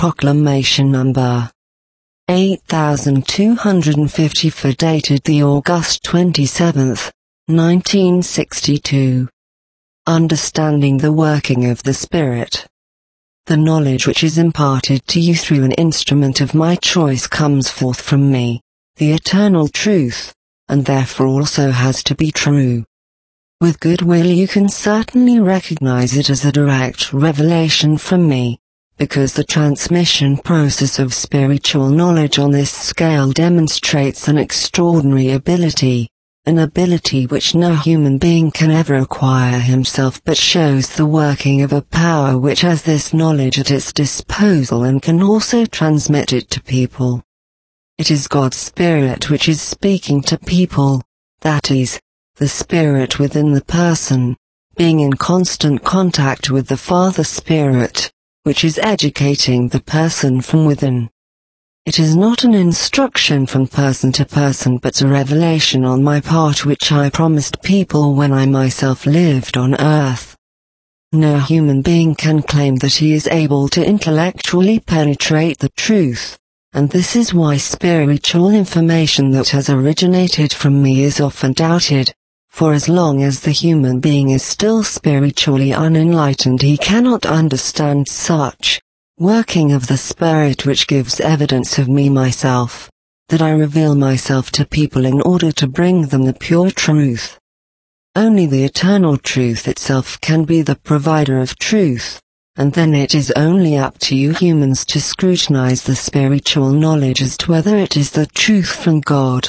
Proclamation Number 8254 dated the August 27, 1962. Understanding the working of the Spirit. The knowledge which is imparted to you through an instrument of my choice comes forth from me, the eternal truth, and therefore also has to be true. With good will you can certainly recognize it as a direct revelation from me, because the transmission process of spiritual knowledge on this scale demonstrates an extraordinary ability, an ability which no human being can ever acquire himself, but shows the working of a power which has this knowledge at its disposal and can also transmit it to people. It is God's Spirit which is speaking to people, that is, the Spirit within the person, being in constant contact with the Father Spirit, which is educating the person from within. It is not an instruction from person to person, but a revelation on my part which I promised people when I myself lived on earth. No human being can claim that he is able to intellectually penetrate the truth, and this is why spiritual information that has originated from me is often doubted. For as long as the human being is still spiritually unenlightened, he cannot understand such working of the Spirit which gives evidence of me myself, that I reveal myself to people in order to bring them the pure truth. Only the eternal truth itself can be the provider of truth, and then it is only up to you humans to scrutinize the spiritual knowledge as to whether it is the truth from God.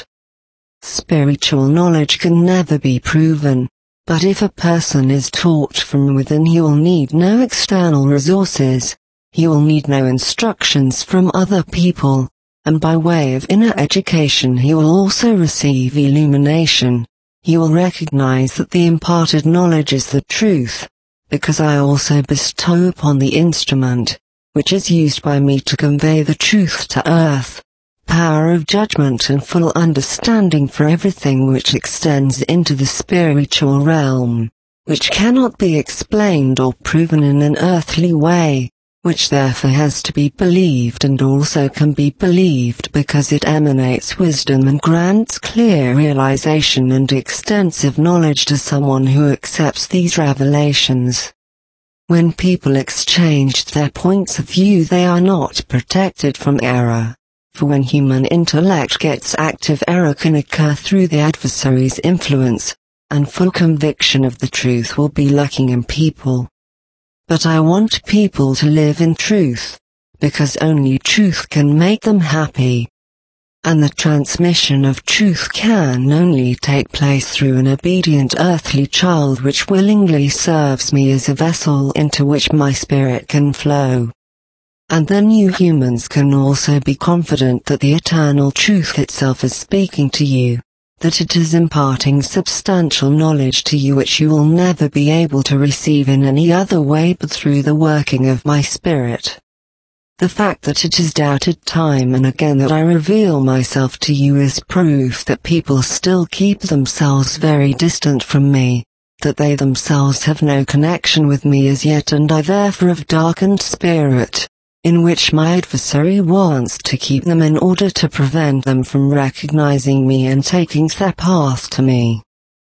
Spiritual knowledge can never be proven, but if a person is taught from within, he will need no external resources, he will need no instructions from other people, and by way of inner education he will also receive illumination. He will recognize that the imparted knowledge is the truth, because I also bestow upon the instrument, which is used by me to convey the truth to earth, power of judgment and full understanding for everything which extends into the spiritual realm, which cannot be explained or proven in an earthly way, which therefore has to be believed and also can be believed because it emanates wisdom and grants clear realization and extensive knowledge to someone who accepts these revelations. When people exchange their points of view, they are not protected from error. For when human intellect gets active, error can occur through the adversary's influence, and full conviction of the truth will be lacking in people. But I want people to live in truth, because only truth can make them happy. And the transmission of truth can only take place through an obedient earthly child which willingly serves me as a vessel into which my spirit can flow. And then you humans can also be confident that the eternal truth itself is speaking to you, that it is imparting substantial knowledge to you which you will never be able to receive in any other way but through the working of my Spirit. The fact that it is doubted time and again that I reveal myself to you is proof that people still keep themselves very distant from me, that they themselves have no connection with me as yet, and I therefore have darkened spirit, in which my adversary wants to keep them in order to prevent them from recognizing me and taking their path to me.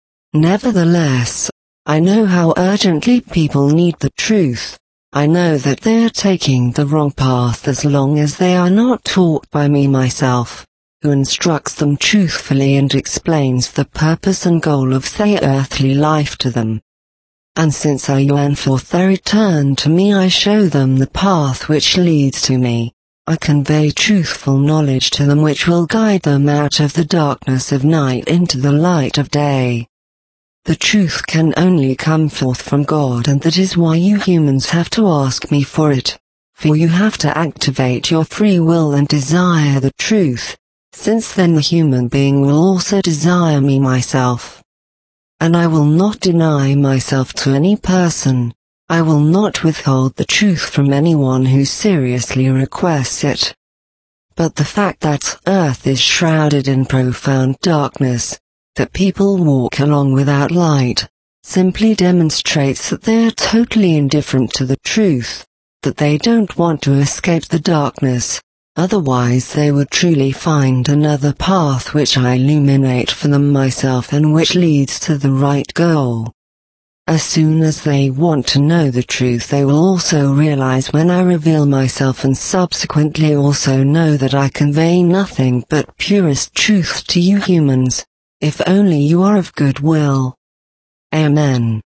Nevertheless, I know how urgently people need the truth. I know that they are taking the wrong path as long as they are not taught by me myself, who instructs them truthfully and explains the purpose and goal of their earthly life to them. And since I yearn for their return to me, I show them the path which leads to me. I convey truthful knowledge to them which will guide them out of the darkness of night into the light of day. The truth can only come forth from God, and that is why you humans have to ask me for it. For you have to activate your free will and desire the truth, since then the human being will also desire me myself. And I will not deny myself to any person. I will not withhold the truth from anyone who seriously requests it. But the fact that earth is shrouded in profound darkness, that people walk along without light, simply demonstrates that they are totally indifferent to the truth, that they don't want to escape the darkness, otherwise they would truly find another path which I illuminate for them myself and which leads to the right goal. As soon as they want to know the truth, they will also realize when I reveal myself, and subsequently also know that I convey nothing but purest truth to you humans, if only you are of good will. Amen.